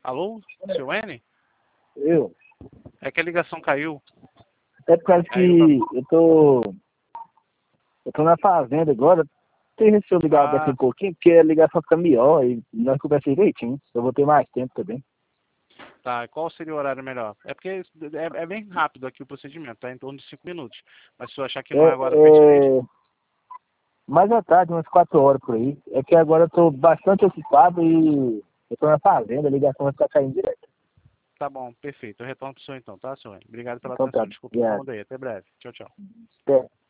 Alô, seu N? Eu. É que a ligação caiu. É por causa que eu tô na fazenda agora. Tem se eu ligar daqui um pouquinho, porque a ligação fica melhor e nós conversamos direitinho. Eu vou ter mais tempo também. Tá, qual seria o horário melhor? É porque é bem rápido aqui o procedimento, tá? Em torno de 5 minutos. Mas se eu achar que não é agora pertinente... Mais à tarde, umas 4 horas por aí. É que agora eu tô bastante ocupado e eu tô na fazenda, a ligação vai ficar caindo direto. Tá bom, perfeito. Eu retorno pro senhor então, tá, senhor? Obrigado pela Então tá, atenção. Desculpa, incomodei. Até breve. Tchau, tchau. até.